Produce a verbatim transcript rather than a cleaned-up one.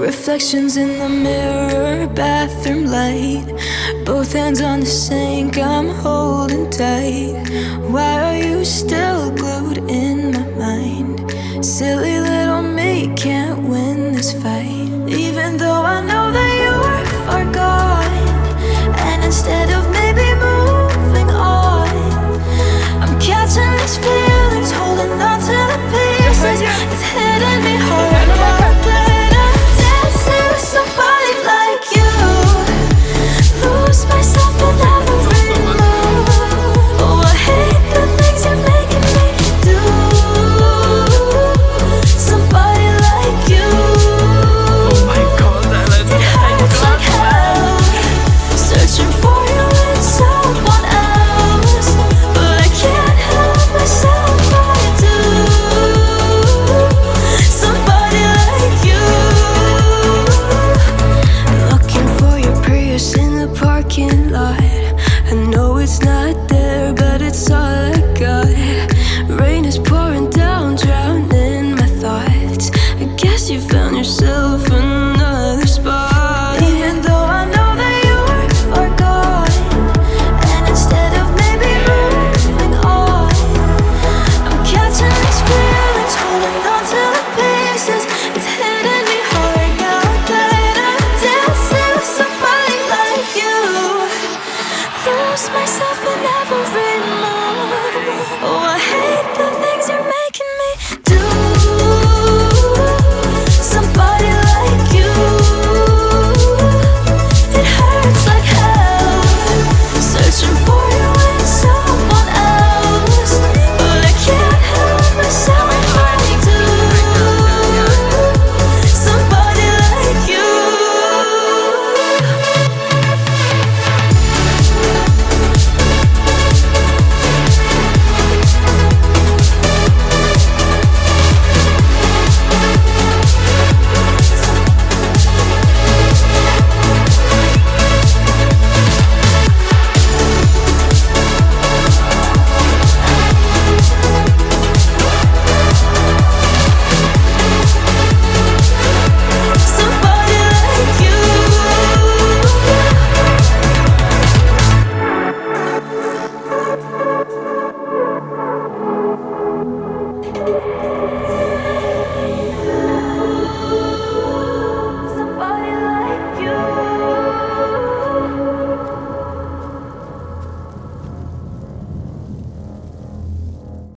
Reflections in the mirror, bathroom light. Both hands on the sink, I'm holding tight. Why are you still glued in my mind? Silly little me can't win this fight. Even though I know that you are far gone, and instead of maybe moving on, I'm catching these feelings, holding on to the pieces. It's hitting me hard. Somebody like you, lose myself in every move. Oh, I hate the things you're making me do. Somebody like you. Oh my god, Ellen. It hurts like hell, searching for you in someone else, but I can't help myself, I do. Somebody like you. In the parking lot, I know it's not there, but it's all I got. Rain is pouring down, drowning my thoughts. I guess you found yourself a